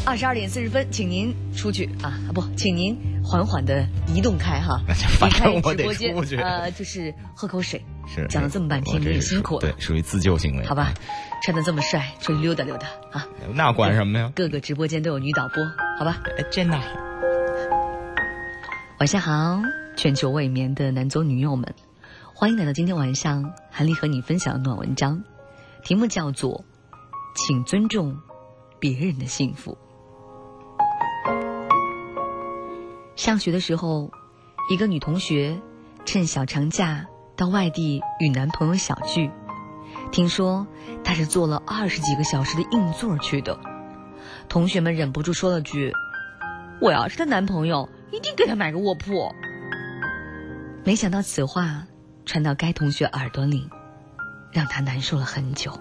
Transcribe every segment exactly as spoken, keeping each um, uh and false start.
二十二点四十分，请您出去啊啊不，请您缓缓的移动开哈， 反正离我得开直播间出去， 呃，就是喝口水。 是讲了这么半天，你也辛苦了， 对，属于自救行为， 好吧？穿得这么帅，出去溜达溜达啊！ 那管什么呀？ 各个直播间都有女导播，好吧？ 真的。 晚上好，全球未眠的男左女右们，欢迎来到今天晚上韩丽和你分享的暖文章，题目叫做“请尊重别人的幸福”。上学的时候，一个女同学趁小长假到外地与男朋友小聚，听说她是坐了二十几个小时的硬座去的。同学们忍不住说了句：“我要是她男朋友，一定给她买个卧铺。”没想到此话传到该同学耳朵里，让她难受了很久。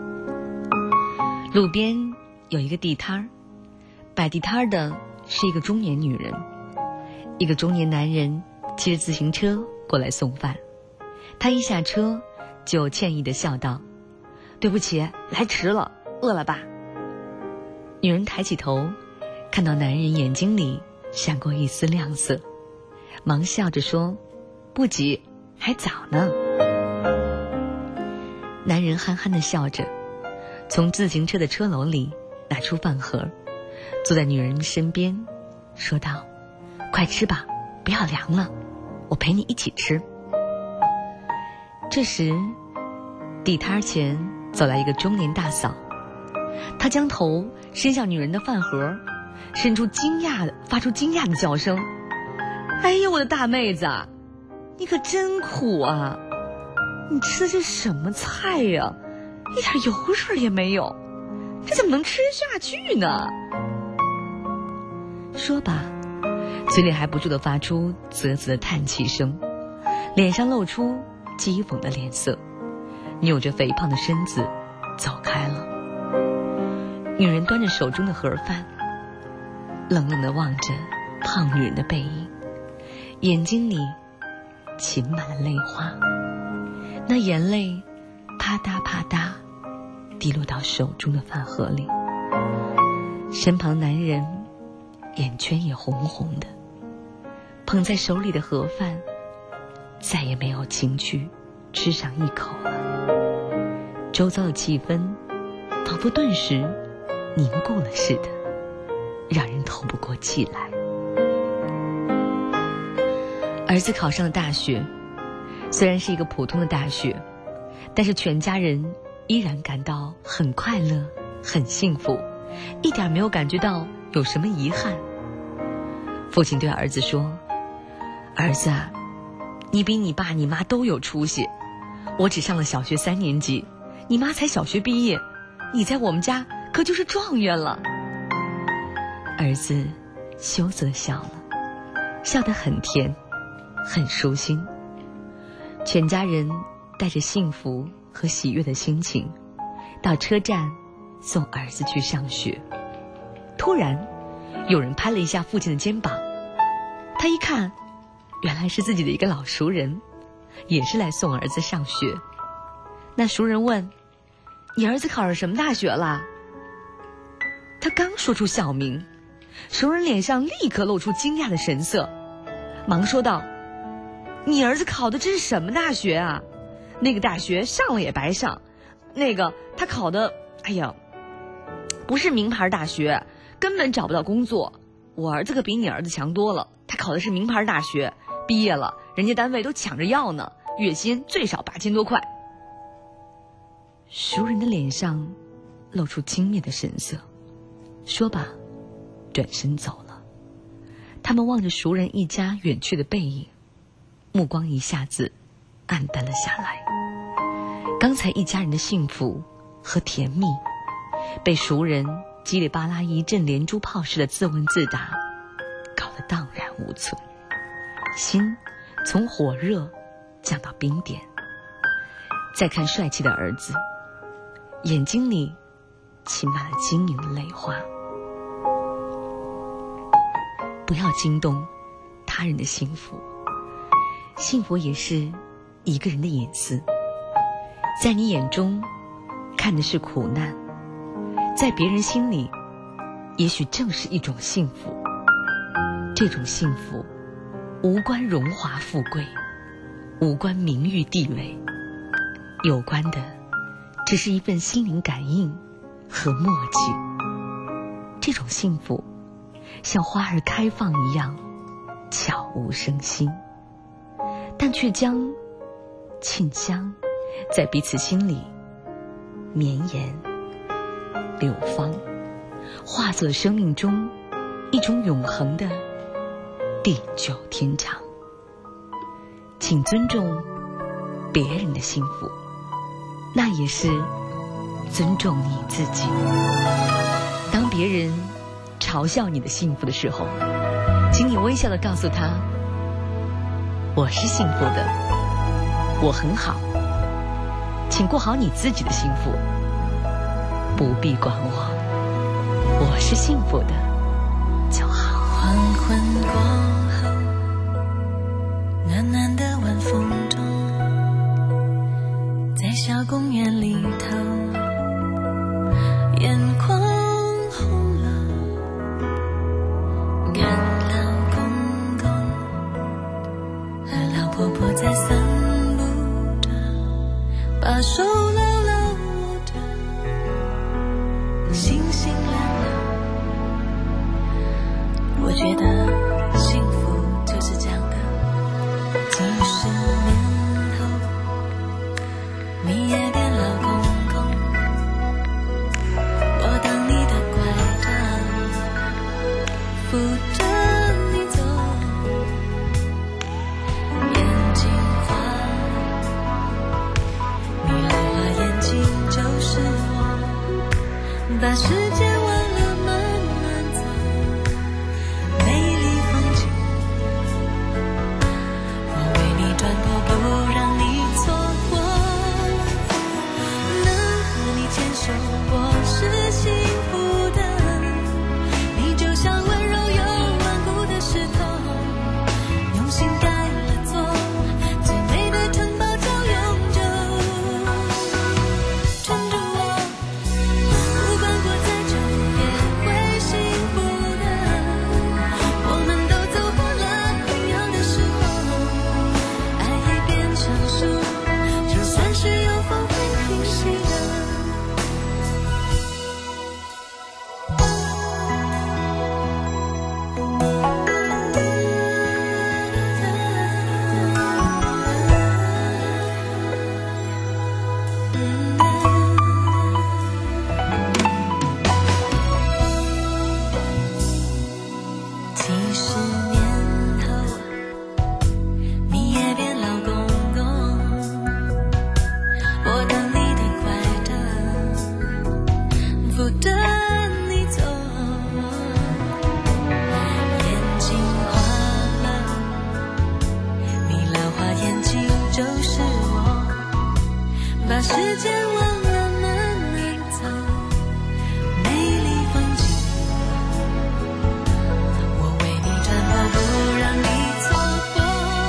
路边有一个地摊儿，摆地摊的是一个中年女人，一个中年男人骑着自行车过来送饭。他一下车就歉意地笑道：“对不起，来迟了，饿了吧？”女人抬起头，看到男人眼睛里闪过一丝亮色，忙笑着说：“不急，还早呢。”男人憨憨地笑着，从自行车的车篓里拿出饭盒，坐在女人身边，说道：“快吃吧，不要凉了，我陪你一起吃。”这时，地摊前走来一个中年大嫂，她将头伸向女人的饭盒，伸出惊讶的发出惊讶的叫声：“哎呀，我的大妹子，你可真苦啊！你吃的是什么菜呀？一点油水也没有，这怎么能吃下去呢？”说罢，嘴里还不住地发出啧啧的叹气声，脸上露出讥讽的脸色，扭着肥胖的身子走开了。女人端着手中的盒饭，冷冷地望着胖女人的背影，眼睛里噙满了泪花，那眼泪啪嗒啪嗒滴落到手中的饭盒里。身旁男人眼圈也红红的，捧在手里的盒饭再也没有情趣吃上一口了。周遭的气氛仿佛顿时凝固了似的，让人透不过气来。儿子考上了大学，虽然是一个普通的大学，但是全家人依然感到很快乐很幸福，一点没有感觉到有什么遗憾。父亲对儿子说：“儿子啊，你比你爸你妈都有出息，我只上了小学三年级，你妈才小学毕业，你在我们家可就是状元了。”儿子羞涩地笑了，笑得很甜很舒心。全家人带着幸福和喜悦的心情到车站送儿子去上学。突然有人拍了一下父亲的肩膀，他一看，原来是自己的一个老熟人，也是来送儿子上学。那熟人问：“你儿子考上什么大学了？”他刚说出校名，熟人脸上立刻露出惊讶的神色，忙说道：“你儿子考的这是什么大学啊？那个大学上了也白上，那个他考的，哎呀，不是名牌大学，根本找不到工作。我儿子可比你儿子强多了，他考的是名牌大学，毕业了，人家单位都抢着要呢，月薪最少八千多块。”熟人的脸上露出轻蔑的神色，说罢，转身走了。他们望着熟人一家远去的背影，目光一下子暗淡了下来。刚才一家人的幸福和甜蜜，被熟人叽里巴拉一阵连珠炮似的自问自答搞得荡然无存，心从火热降到冰点。再看帅气的儿子，眼睛里噙满了晶莹的泪花。不要惊动他人的幸福，幸福也是一个人的隐私。在你眼中看的是苦难，在别人心里也许正是一种幸福。这种幸福无关荣华富贵，无关名誉地位，有关的只是一份心灵感应和默契。这种幸福像花儿开放一样悄无声息，但却将沁香在彼此心里绵延流芳，化作生命中一种永恒的地久天长。请尊重别人的幸福，那也是尊重你自己。当别人嘲笑你的幸福的时候，请你微笑地告诉他，我是幸福的，我很好，请过好你自己的幸福，不必管我，我是幸福的就好。 黄昏过后，暖暖的晚风中，在小公园里头，眼眶红了，看老公公和老婆婆在散步着，把手牢牢握着，星星亮了。我觉得幸福就是这样的，几十年后，你也变老公公，我当你的拐杖，扶着你走，眼睛花了，你老花眼睛就是我，把时间忘了慢慢走，美丽风景我为你转播，不让你错过，能和你牵手我是幸福的，你就像温柔又顽固的石头，用心盖了座最美的城堡叫永久，撑住我，不管过再久也会幸福的，我们都走过了同样的时候，爱也变成熟，就算是有风会平息的。几十年后，你也变老公公，我当你的拐杖，扶着你走，眼睛花了，你老花眼睛就是我，把时间忘了慢慢走，美丽风景我为你转播，不让你错过，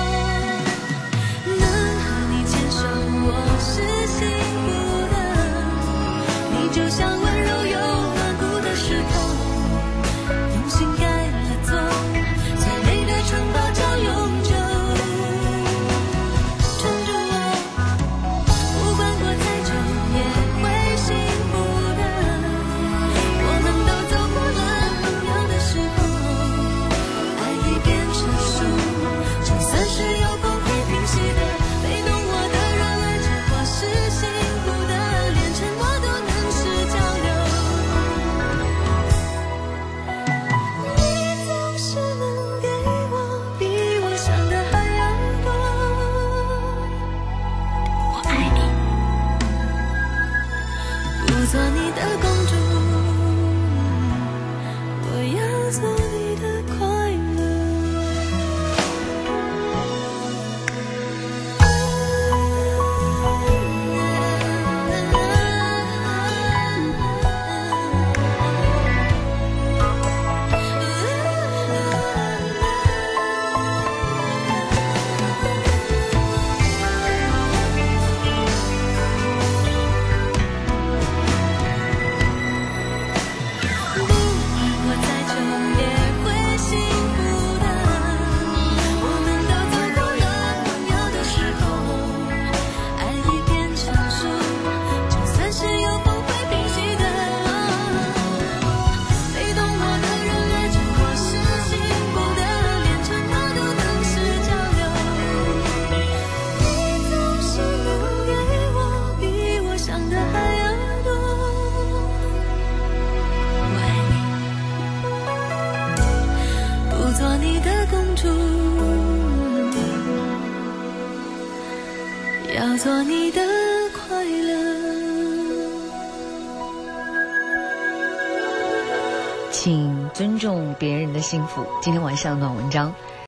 能和你牵手我是幸福的，你就像温柔又顽固的石头，用心盖了座最美的城堡叫永久，撑住我，不管过再久也会幸福的，我们都走过了同样的时候，爱已变成熟，就算是有风会平息的，被懂我的人儿知我是幸福的，连沉默都能是交流，你总是能给我比我想的还要多，我爱你，不做你的公主，我要做你的快乐。不要做你的快乐。 请尊重别人的幸福。今天晚上暖文章